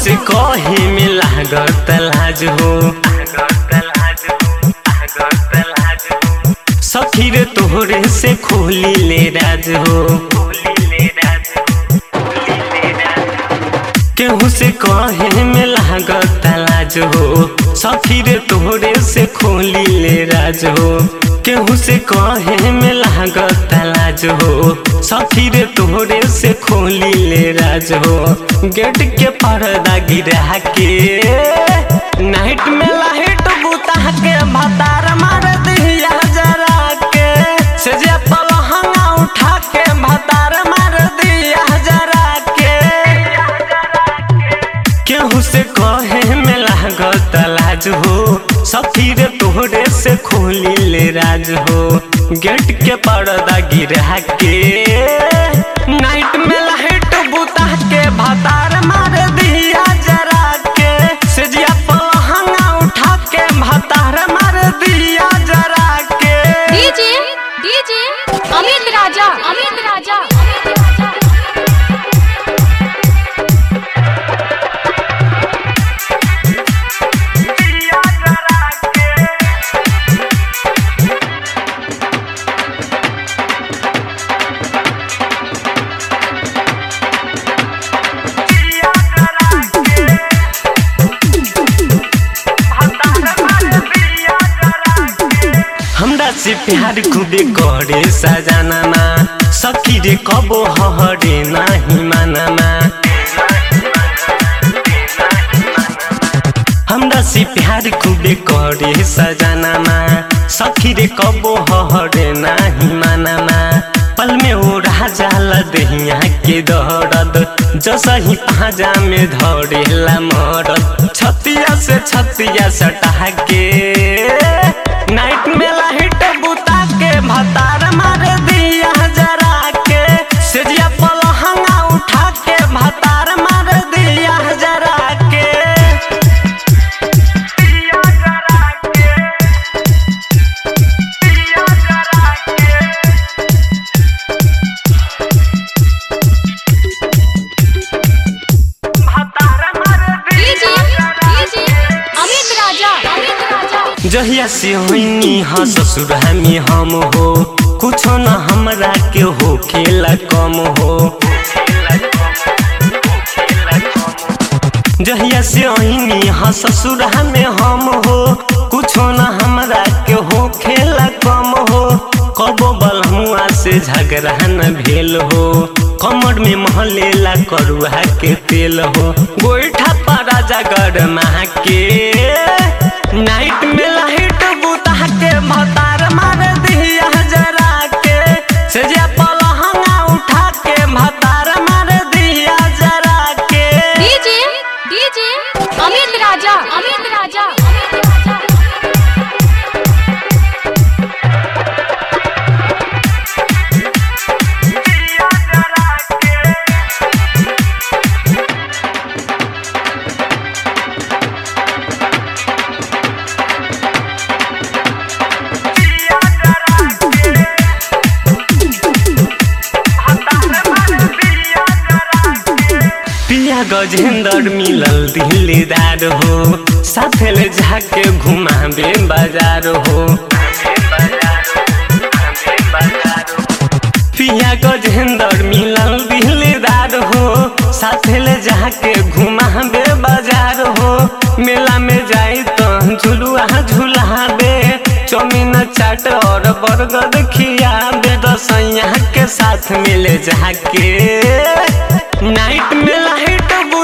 से कहे में लागत लाज हो सखी रे तोहरे से खोली ले राज हो केहू से कहे में लागत लाज हो सखी रे तोहरे से खोली ले राज हो केहू से कहे में लागत लाज हो सखी रे तोहरे से खोली ले राज हो गेट के पर्दा गिरा के नाइट में लाइट बुता के भतार मार दिया जरा के से पलहंगा उठा के भतार मार दिया जरा के केहू से कहे में लागत लाज हो सखी रे तोहरे से खोली ले राज हो गेट के पर्दा गिरा के नाइट में लाइट बुता के भतार मार दिया जरा के से पलहंगा उठा के भतार मार दिया जरा के डीजे अमित राजा हमरा से प्यार खूबे करे सजनामा सखी रे कबो हरे नहीं मानामा हमरा से प्यार खूबे करे सजनामा सखी रे कबो हरे नहीं मानामा पल में ओ राजा लदहिया के दर्द जसही पाजा में धरेला मरद छतिया से छतिया सटा के नाइट में लाइट बुता के भतार मार दिया जरा के से पलहंगा उठा के भतार मार दिया जरा के जहिया से होइनी हाँ ससुर हमी हम हो कुछो न हमरा के हो खेला कम हो जहिया से होइनी हाँ ससुर हमें हम हो कुछो न हमरा के हो खेला कम हो कबो बलहुआ से झगड़ा न भेल हो कमर में महलेला करुआ के तेल हो गोईठा पर राजा गरमा के नाइट में लाइट बुता के भतार मार दिया जरा के से पलहंगा उठा के भतार मार दिया जरा के डीजे अमित राजा गजेंद्र मिलल दिलदार हो साथे ले जाके घुमाबे बाजार हो पिया गजेंद्र मिलल दिलदार हो साथे ले जाके घुमाबे बाजार हो मेला में जाई तो झुलुआ झुलाबे चौमीन चाट और बर्गर खियाबे दसैया के साथ मिले जाके नाइट में लाइट